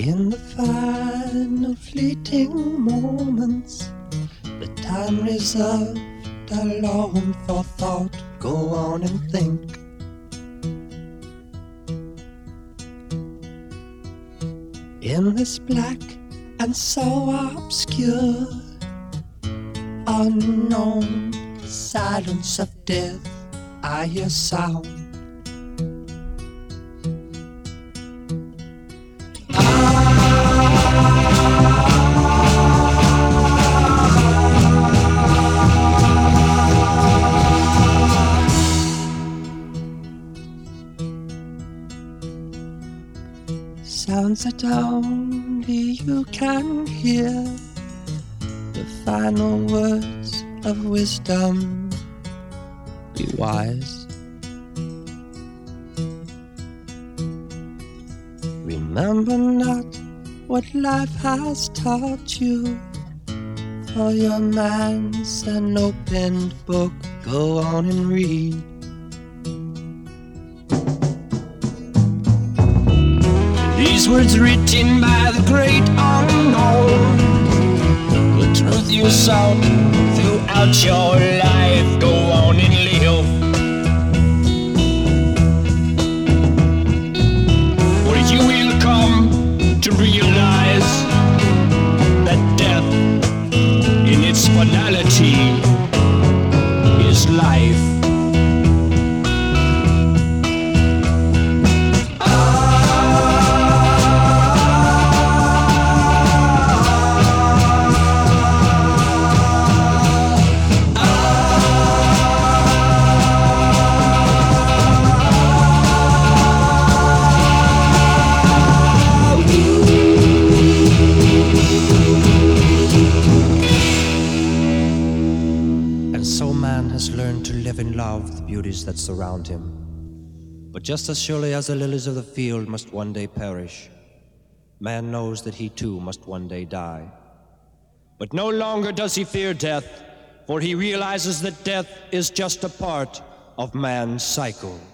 In the final fleeting moments, the time reserved alone for thought, go on and think. In this black and so obscure, unknown silence of death, I hear sound. Sounds that only you can hear, the final words of wisdom. Be wise. Remember not what life has taught you, for your mind's an opened book. Go on and read. These words written by the great unknown, the truth you sought throughout your life. Go on and live, for you will come to realize that death in its finality is life. So man has learned to live and love the beauties that surround him. But just as surely as the lilies of the field must one day perish, man knows that he too must one day die. But no longer does he fear death, for he realizes that death is just a part of man's cycle.